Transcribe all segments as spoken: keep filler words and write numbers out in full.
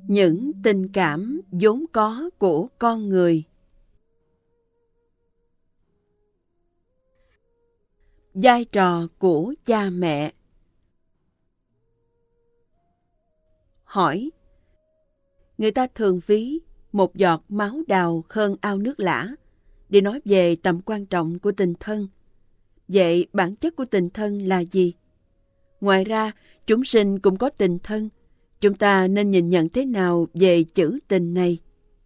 những tình cảm vốn có của con người. Vai trò của cha mẹ. Hỏi: người ta thường ví một giọt máu đào hơn ao nước lã để nói về tầm quan trọng của tình thân. Vậy bản chất của tình thân là gì? Ngoài ra, chúng sinh cũng có tình thân. Chúng ta nên nhìn nhận thế nào về chữ tình này?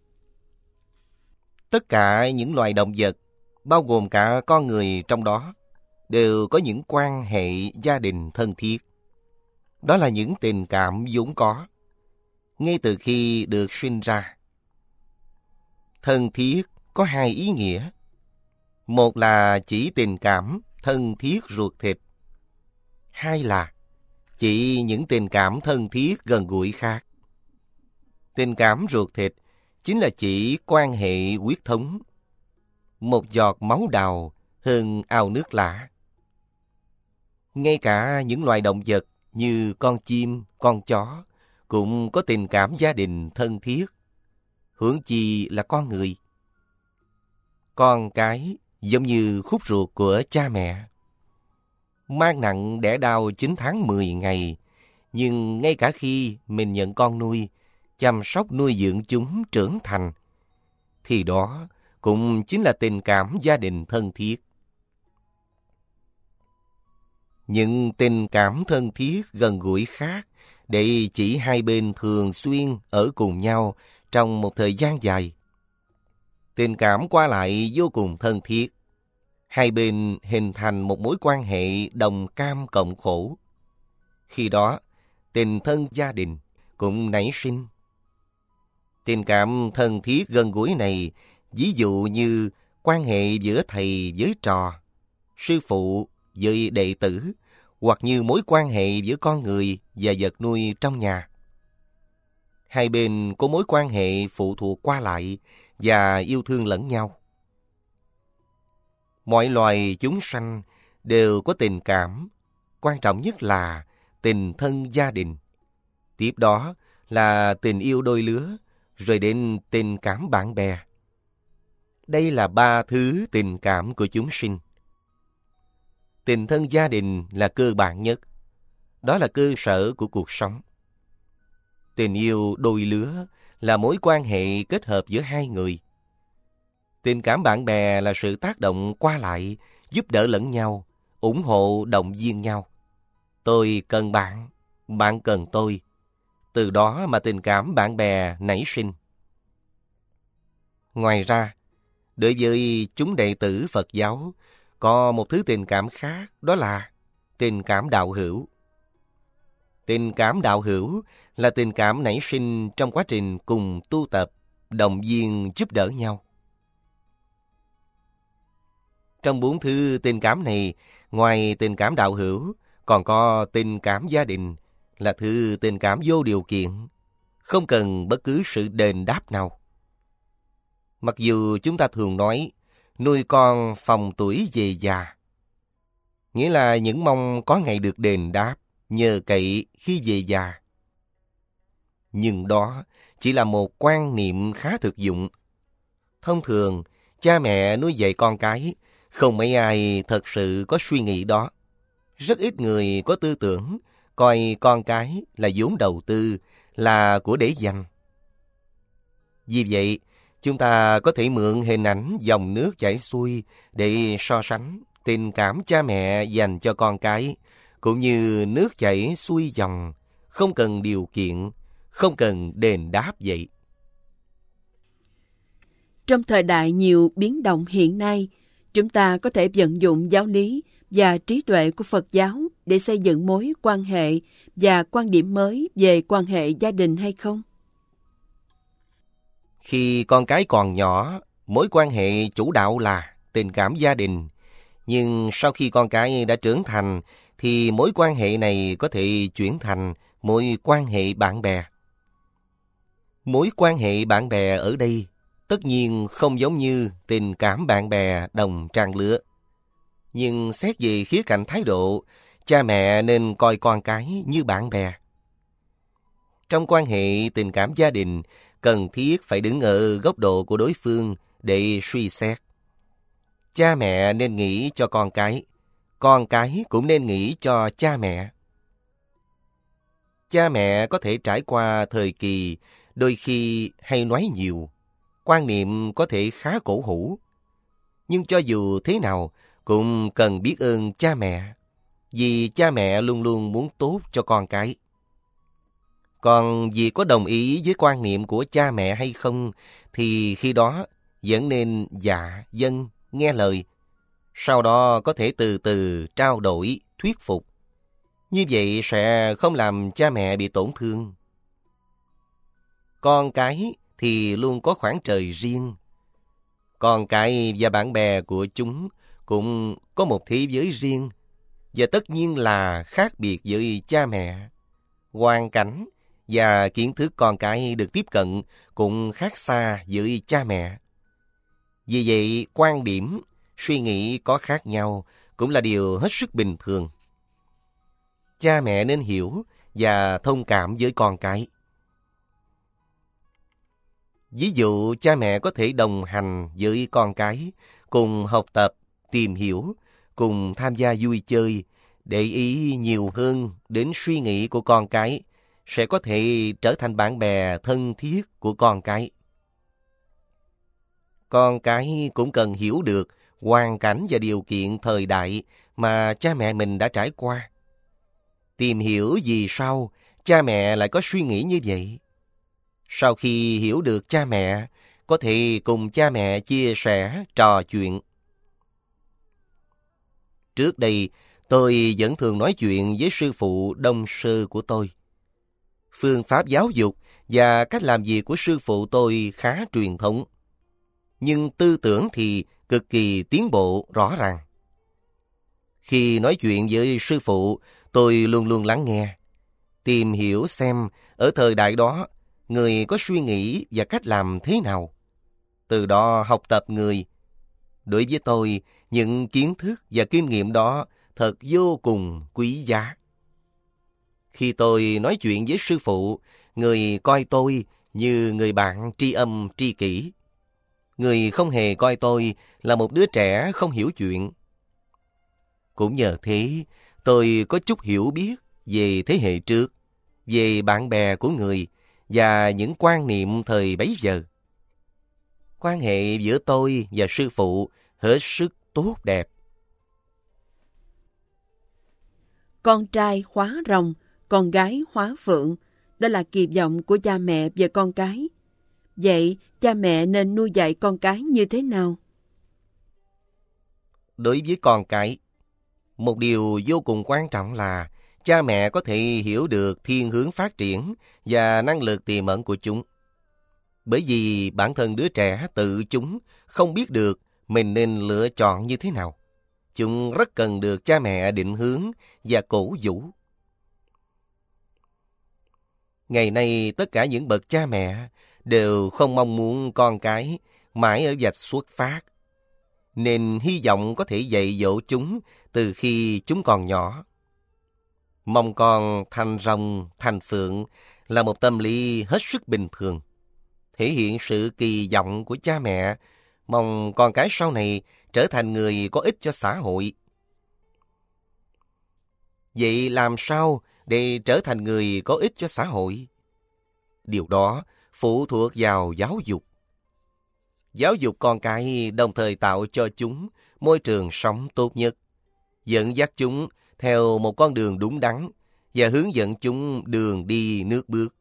Tất cả những loài động vật, bao gồm cả con người trong đó, đều có những quan hệ gia đình thân thiết. Đó là những tình cảm vốn có, ngay từ khi được sinh ra. Thân thiết có hai ý nghĩa. Một là chỉ tình cảm thân thiết ruột thịt. Hai là chỉ những tình cảm thân thiết gần gũi khác. Tình cảm ruột thịt chính là chỉ quan hệ huyết thống. Một giọt máu đào hơn ao nước lã. Ngay cả những loài động vật như con chim, con chó cũng có tình cảm gia đình thân thiết. Huống chi là con người. Con cái giống như khúc ruột của cha mẹ. Mang nặng đẻ đau chín tháng mười ngày, nhưng ngay cả khi mình nhận con nuôi, chăm sóc nuôi dưỡng chúng trưởng thành, thì đó cũng chính là tình cảm gia đình thân thiết. Những tình cảm thân thiết gần gũi khác để chỉ hai bên thường xuyên ở cùng nhau trong một thời gian dài. Tình cảm qua lại vô cùng thân thiết. Hai bên hình thành một mối quan hệ đồng cam cộng khổ. Khi đó, tình thân gia đình cũng nảy sinh. Tình cảm thân thiết gần gũi này, ví dụ như quan hệ giữa thầy với trò, sư phụ với đệ tử, hoặc như mối quan hệ giữa con người và vật nuôi trong nhà. Hai bên có mối quan hệ phụ thuộc qua lại và yêu thương lẫn nhau. Mọi loài chúng sanh đều có tình cảm, quan trọng nhất là tình thân gia đình. Tiếp đó là tình yêu đôi lứa, rồi đến tình cảm bạn bè. Đây là ba thứ tình cảm của chúng sinh. Tình thân gia đình là cơ bản nhất. Đó là cơ sở của cuộc sống. Tình yêu đôi lứa là mối quan hệ kết hợp giữa hai người. Tình cảm bạn bè là sự tác động qua lại, giúp đỡ lẫn nhau, ủng hộ động viên nhau. Tôi cần bạn, bạn cần tôi. Từ đó mà tình cảm bạn bè nảy sinh. Ngoài ra, đối với chúng đệ tử Phật giáo, có một thứ tình cảm khác, đó là tình cảm đạo hữu. Tình cảm đạo hữu là tình cảm nảy sinh trong quá trình cùng tu tập, động viên giúp đỡ nhau. Trong bốn thứ tình cảm này, ngoài tình cảm đạo hữu, còn có tình cảm gia đình, là thứ tình cảm vô điều kiện, không cần bất cứ sự đền đáp nào. Mặc dù chúng ta thường nói, nuôi con phòng tuổi về già, nghĩa là những mong có ngày được đền đáp, nhờ cậy khi về già. Nhưng đó chỉ là một quan niệm khá thực dụng. Thông thường, cha mẹ nuôi dạy con cái, không mấy ai thật sự có suy nghĩ đó. Rất ít người có tư tưởng coi con cái là vốn đầu tư, là của để dành. Vì vậy, chúng ta có thể mượn hình ảnh dòng nước chảy xuôi để so sánh tình cảm cha mẹ dành cho con cái, cũng như nước chảy xuôi dòng, không cần điều kiện, không cần đền đáp vậy. Trong thời đại nhiều biến động hiện nay, chúng ta có thể vận dụng giáo lý và trí tuệ của Phật giáo để xây dựng mối quan hệ và quan điểm mới về quan hệ gia đình hay không? Khi con cái còn nhỏ, mối quan hệ chủ đạo là tình cảm gia đình. Nhưng sau khi con cái đã trưởng thành, thì mối quan hệ này có thể chuyển thành mối quan hệ bạn bè. Mối quan hệ bạn bè ở đây tất nhiên không giống như tình cảm bạn bè đồng trang lứa. Nhưng xét về khía cạnh thái độ, cha mẹ nên coi con cái như bạn bè. Trong quan hệ tình cảm gia đình, cần thiết phải đứng ở góc độ của đối phương để suy xét. Cha mẹ nên nghĩ cho con cái, con cái cũng nên nghĩ cho cha mẹ. Cha mẹ có thể trải qua thời kỳ đôi khi hay nói nhiều, quan niệm có thể khá cổ hủ. Nhưng cho dù thế nào, cũng cần biết ơn cha mẹ, vì cha mẹ luôn luôn muốn tốt cho con cái. Còn vì có đồng ý với quan niệm của cha mẹ hay không, thì khi đó vẫn nên dạ, vâng, nghe lời. Sau đó có thể từ từ trao đổi, thuyết phục. Như vậy sẽ không làm cha mẹ bị tổn thương. Con cái thì luôn có khoảng trời riêng. Con cái và bạn bè của chúng cũng có một thế giới riêng, và tất nhiên là khác biệt với cha mẹ. Hoàn cảnh và kiến thức con cái được tiếp cận cũng khác xa với cha mẹ. Vì vậy, quan điểm, suy nghĩ có khác nhau cũng là điều hết sức bình thường. Cha mẹ nên hiểu và thông cảm với con cái. Ví dụ, cha mẹ có thể đồng hành với con cái, cùng học tập, tìm hiểu, cùng tham gia vui chơi, để ý nhiều hơn đến suy nghĩ của con cái, sẽ có thể trở thành bạn bè thân thiết của con cái. Con cái cũng cần hiểu được hoàn cảnh và điều kiện thời đại mà cha mẹ mình đã trải qua. Tìm hiểu vì sao cha mẹ lại có suy nghĩ như vậy. Sau khi hiểu được cha mẹ, có thể cùng cha mẹ chia sẻ, trò chuyện. Trước đây, tôi vẫn thường nói chuyện với sư phụ đông sư của tôi. Phương pháp giáo dục và cách làm việc của sư phụ tôi khá truyền thống. Nhưng tư tưởng thì cực kỳ tiến bộ rõ ràng. Khi nói chuyện với sư phụ, tôi luôn luôn lắng nghe, tìm hiểu xem ở thời đại đó, người có suy nghĩ và cách làm thế nào. Từ đó học tập người. Đối với tôi, những kiến thức và kinh nghiệm đó thật vô cùng quý giá. Khi tôi nói chuyện với sư phụ, người coi tôi như người bạn tri âm tri kỷ. Người không hề coi tôi là một đứa trẻ không hiểu chuyện. Cũng nhờ thế, tôi có chút hiểu biết về thế hệ trước, về bạn bè của người và những quan niệm thời bấy giờ. Quan hệ giữa tôi và sư phụ hết sức tốt đẹp. Con trai hóa rồng, con gái hóa phượng, đó là kỳ vọng của cha mẹ về con cái. Vậy, cha mẹ nên nuôi dạy con cái như thế nào? Đối với con cái, một điều vô cùng quan trọng là cha mẹ có thể hiểu được thiên hướng phát triển và năng lực tiềm ẩn của chúng. Bởi vì bản thân đứa trẻ tự chúng không biết được mình nên lựa chọn như thế nào. Chúng rất cần được cha mẹ định hướng và cổ vũ. Ngày nay, tất cả những bậc cha mẹ đều không mong muốn con cái mãi ở vạch xuất phát, nên hy vọng có thể dạy dỗ chúng từ khi chúng còn nhỏ. Mong con thành rồng, thành phượng là một tâm lý hết sức bình thường, thể hiện sự kỳ vọng của cha mẹ, mong con cái sau này trở thành người có ích cho xã hội. Vậy làm sao để trở thành người có ích cho xã hội? Điều đó phụ thuộc vào giáo dục. Giáo dục con cái đồng thời tạo cho chúng môi trường sống tốt nhất, dẫn dắt chúng theo một con đường đúng đắn và hướng dẫn chúng đường đi nước bước.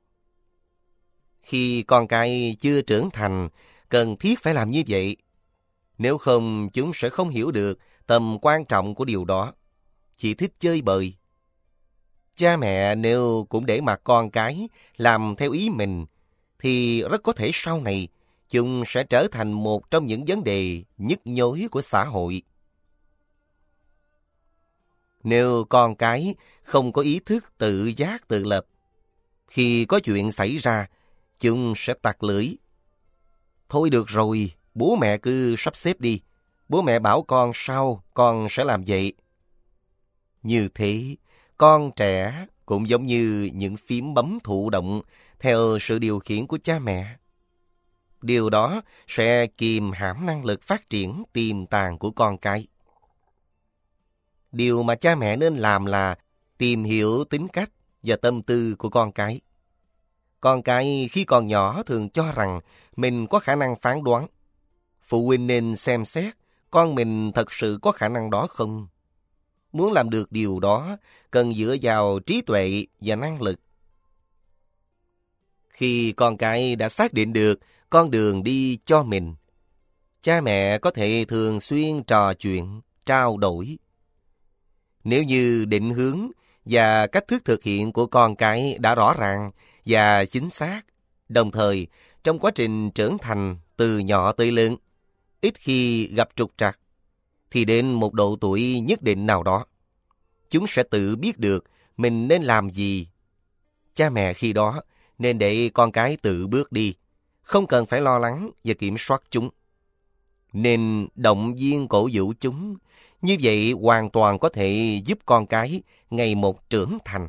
Khi con cái chưa trưởng thành, cần thiết phải làm như vậy. Nếu không, chúng sẽ không hiểu được tầm quan trọng của điều đó, chỉ thích chơi bời. Cha mẹ nếu cũng để mặc con cái làm theo ý mình, thì rất có thể sau này chúng sẽ trở thành một trong những vấn đề nhức nhối của xã hội. Nếu con cái không có ý thức tự giác tự lập, khi có chuyện xảy ra, chúng sẽ tặc lưỡi. Thôi được rồi, bố mẹ cứ sắp xếp đi. Bố mẹ bảo con sao, con sẽ làm vậy. Như thế, con trẻ cũng giống như những phím bấm thụ động theo sự điều khiển của cha mẹ. Điều đó sẽ kìm hãm năng lực phát triển tiềm tàng của con cái. Điều mà cha mẹ nên làm là tìm hiểu tính cách và tâm tư của con cái. Con cái khi còn nhỏ thường cho rằng mình có khả năng phán đoán. Phụ huynh nên xem xét con mình thật sự có khả năng đó không. Muốn làm được điều đó, cần dựa vào trí tuệ và năng lực. Khi con cái đã xác định được con đường đi cho mình, cha mẹ có thể thường xuyên trò chuyện, trao đổi. Nếu như định hướng và cách thức thực hiện của con cái đã rõ ràng và chính xác, đồng thời trong quá trình trưởng thành từ nhỏ tới lớn, ít khi gặp trục trặc, thì đến một độ tuổi nhất định nào đó, chúng sẽ tự biết được mình nên làm gì. Cha mẹ khi đó nên để con cái tự bước đi, không cần phải lo lắng và kiểm soát chúng. Nên động viên cổ vũ chúng, như vậy hoàn toàn có thể giúp con cái ngày một trưởng thành.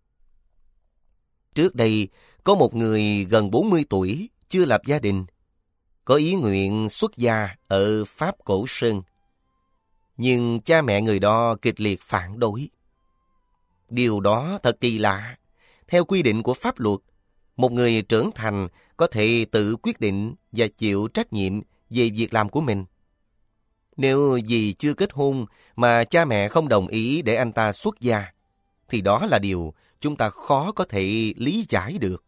Trước đây, có một người gần bốn mươi tuổi, chưa lập gia đình, có ý nguyện xuất gia ở Pháp Cổ Sơn. Nhưng cha mẹ người đó kịch liệt phản đối. Điều đó thật kỳ lạ. Theo quy định của pháp luật, một người trưởng thành có thể tự quyết định và chịu trách nhiệm về việc làm của mình. Nếu vì chưa kết hôn mà cha mẹ không đồng ý để anh ta xuất gia, thì đó là điều chúng ta khó có thể lý giải được.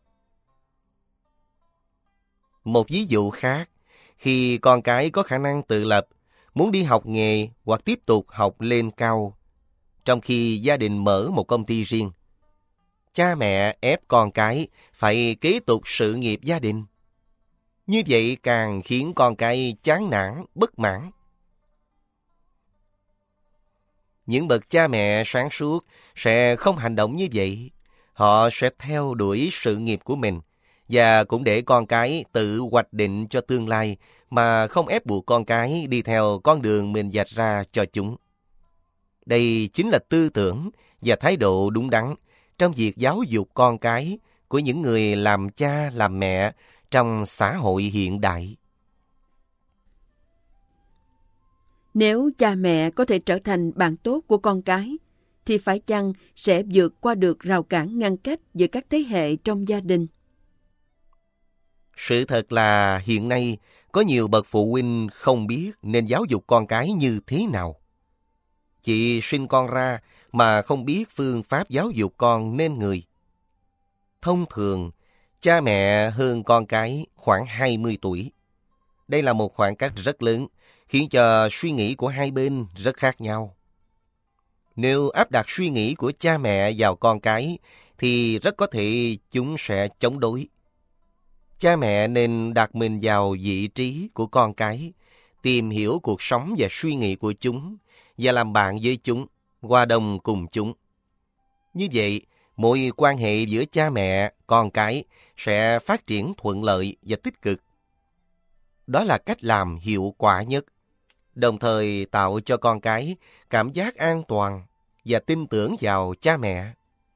Một ví dụ khác, khi con cái có khả năng tự lập, muốn đi học nghề hoặc tiếp tục học lên cao, trong khi gia đình mở một công ty riêng, cha mẹ ép con cái phải kế tục sự nghiệp gia đình. Như vậy càng khiến con cái chán nản, bất mãn. Những bậc cha mẹ sáng suốt sẽ không hành động như vậy. Họ sẽ theo đuổi sự nghiệp của mình và cũng để con cái tự hoạch định cho tương lai mà không ép buộc con cái đi theo con đường mình vạch ra cho chúng. Đây chính là tư tưởng và thái độ đúng đắn trong việc giáo dục con cái của những người làm cha làm mẹ trong xã hội hiện đại. Nếu cha mẹ có thể trở thành bạn tốt của con cái, thì phải chăng sẽ vượt qua được rào cản ngăn cách giữa các thế hệ trong gia đình? Sự thật là hiện nay có nhiều bậc phụ huynh không biết nên giáo dục con cái như thế nào. Chị sinh con ra mà không biết phương pháp giáo dục con nên người. Thông thường, cha mẹ hơn con cái khoảng hai mươi tuổi. Đây là một khoảng cách rất lớn, khiến cho suy nghĩ của hai bên rất khác nhau. Nếu áp đặt suy nghĩ của cha mẹ vào con cái, thì rất có thể chúng sẽ chống đối. Cha mẹ nên đặt mình vào vị trí của con cái, tìm hiểu cuộc sống và suy nghĩ của chúng, và làm bạn với chúng, hòa đồng cùng chúng. Như vậy, mối quan hệ giữa cha mẹ, con cái sẽ phát triển thuận lợi và tích cực. Đó là cách làm hiệu quả nhất, đồng thời tạo cho con cái cảm giác an toàn và tin tưởng vào cha mẹ.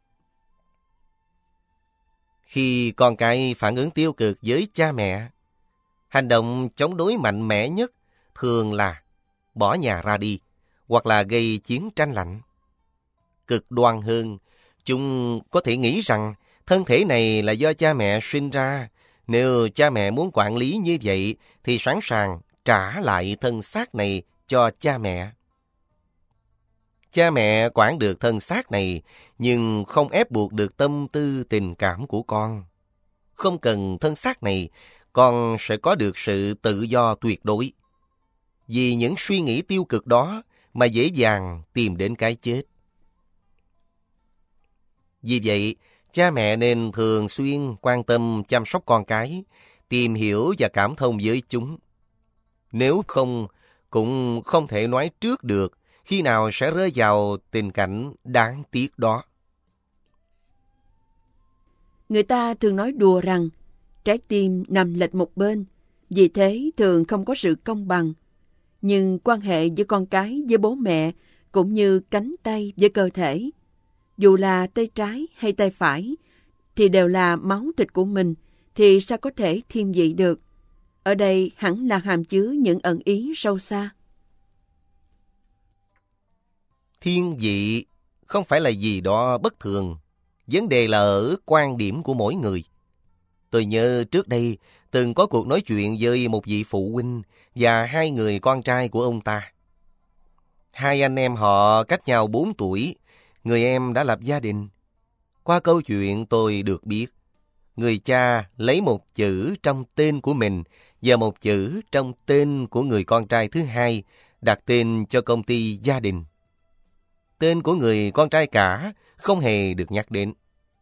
Khi con cái phản ứng tiêu cực với cha mẹ, hành động chống đối mạnh mẽ nhất thường là bỏ nhà ra đi hoặc là gây chiến tranh lạnh. Cực đoan hơn, chúng có thể nghĩ rằng thân thể này là do cha mẹ sinh ra. Nếu cha mẹ muốn quản lý như vậy thì sẵn sàng trả lại thân xác này cho cha mẹ. Cha mẹ quản được thân xác này, nhưng không ép buộc được tâm tư tình cảm của con. Không cần thân xác này, con sẽ có được sự tự do tuyệt đối. Vì những suy nghĩ tiêu cực đó mà dễ dàng tìm đến cái chết. Vì vậy, cha mẹ nên thường xuyên quan tâm chăm sóc con cái, tìm hiểu và cảm thông với chúng. Nếu không, cũng không thể nói trước được khi nào sẽ rơi vào tình cảnh đáng tiếc đó. Người ta thường nói đùa rằng trái tim nằm lệch một bên, vì thế thường không có sự công bằng. Nhưng quan hệ giữa con cái với bố mẹ cũng như cánh tay với cơ thể. dù là tay trái hay tay phải, thì đều là máu thịt của mình, thì sao có thể thiên vị được? Ở đây hẳn là hàm chứa những ẩn ý sâu xa. Thiên vị không phải là gì đó bất thường. Vấn đề là ở quan điểm của mỗi người. Tôi nhớ trước đây từng có cuộc nói chuyện với một vị phụ huynh và hai người con trai của ông ta. Hai anh em họ cách nhau bốn tuổi, người em đã lập gia đình. Qua câu chuyện tôi được biết, người cha lấy một chữ trong tên của mình và một chữ trong tên của người con trai thứ hai, đặt tên cho công ty gia đình. Tên của người con trai cả không hề được nhắc đến.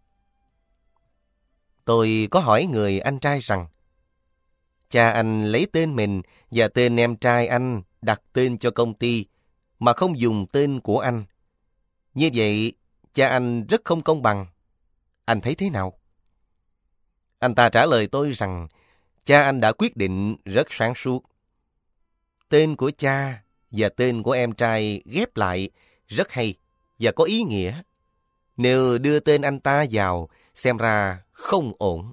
Tôi có hỏi người anh trai rằng, cha anh lấy tên mình và tên em trai anh đặt tên cho công ty, mà không dùng tên của anh. Như vậy, cha anh rất không công bằng. Anh thấy thế nào? Anh ta trả lời tôi rằng, cha anh đã quyết định rất sáng suốt. Tên của cha và tên của em trai ghép lại rất hay và có ý nghĩa. Nếu đưa tên anh ta vào, xem ra không ổn.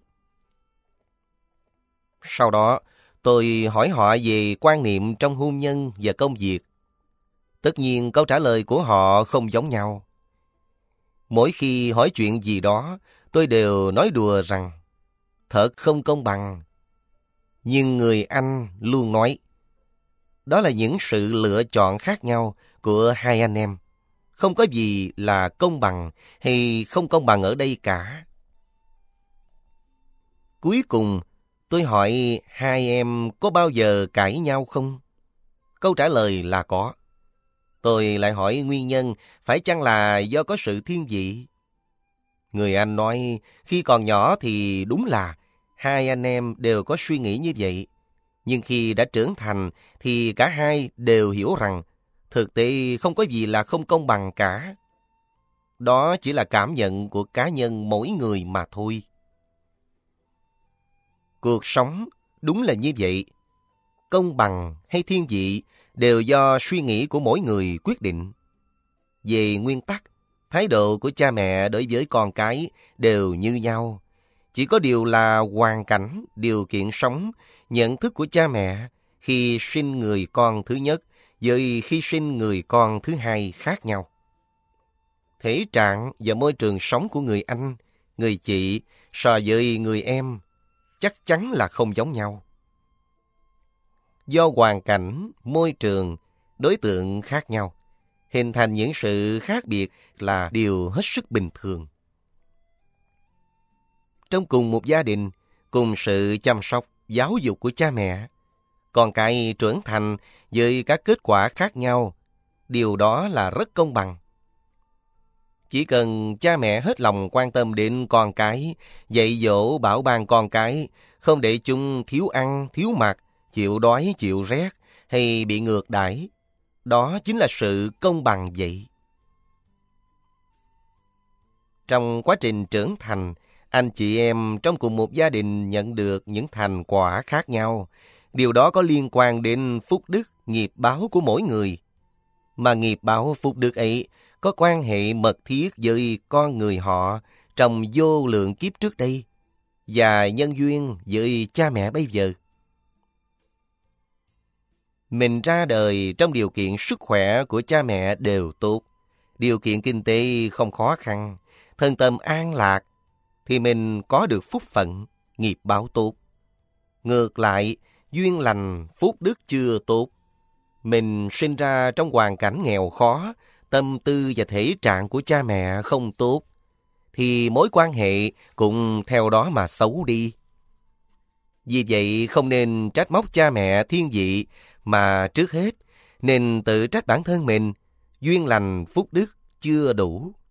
Sau đó, tôi hỏi họ về quan niệm trong hôn nhân và công việc. Tất nhiên, câu trả lời của họ không giống nhau. Mỗi khi hỏi chuyện gì đó, tôi đều nói đùa rằng, thật không công bằng. Nhưng người Anh luôn nói, đó là những sự lựa chọn khác nhau của hai anh em. Không có gì là công bằng hay không công bằng ở đây cả. Cuối cùng, tôi hỏi hai em có bao giờ cãi nhau không? Câu trả lời là có. Tôi lại hỏi nguyên nhân, phải chăng là do có sự thiên vị? Người Anh nói, khi còn nhỏ thì đúng là hai anh em đều có suy nghĩ như vậy. Nhưng khi đã trưởng thành thì cả hai đều hiểu rằng thực tế không có gì là không công bằng cả. Đó chỉ là cảm nhận của cá nhân mỗi người mà thôi. Cuộc sống đúng là như vậy. Công bằng hay thiên vị đều do suy nghĩ của mỗi người quyết định. Về nguyên tắc, thái độ của cha mẹ đối với con cái đều như nhau. Chỉ có điều là hoàn cảnh, điều kiện sống, nhận thức của cha mẹ khi sinh người con thứ nhất với khi sinh người con thứ hai khác nhau. Thể trạng và môi trường sống của người anh, người chị so với người em chắc chắn là không giống nhau. Do hoàn cảnh, môi trường, đối tượng khác nhau, hình thành những sự khác biệt là điều hết sức bình thường. Trong cùng một gia đình, cùng sự chăm sóc, giáo dục của cha mẹ, con cái trưởng thành với các kết quả khác nhau, điều đó là rất công bằng. Chỉ cần cha mẹ hết lòng quan tâm đến con cái, dạy dỗ bảo ban con cái, không để chúng thiếu ăn, thiếu mặc, chịu đói, chịu rét hay bị ngược đãi, đó chính là sự công bằng vậy. Trong quá trình trưởng thành, anh chị em trong cùng một gia đình nhận được những thành quả khác nhau. Điều đó có liên quan đến phúc đức, nghiệp báo của mỗi người. Mà nghiệp báo phúc đức ấy có quan hệ mật thiết với con người họ trong vô lượng kiếp trước đây và nhân duyên với cha mẹ bây giờ. Mình ra đời trong điều kiện sức khỏe của cha mẹ đều tốt, điều kiện kinh tế không khó khăn, thân tâm an lạc, thì mình có được phúc phận, nghiệp báo tốt. Ngược lại, duyên lành, phúc đức chưa tốt, mình sinh ra trong hoàn cảnh nghèo khó, tâm tư và thể trạng của cha mẹ không tốt, thì mối quan hệ cũng theo đó mà xấu đi. Vì vậy không nên trách móc cha mẹ thiên vị, mà trước hết nên tự trách bản thân mình, duyên lành phúc đức chưa đủ.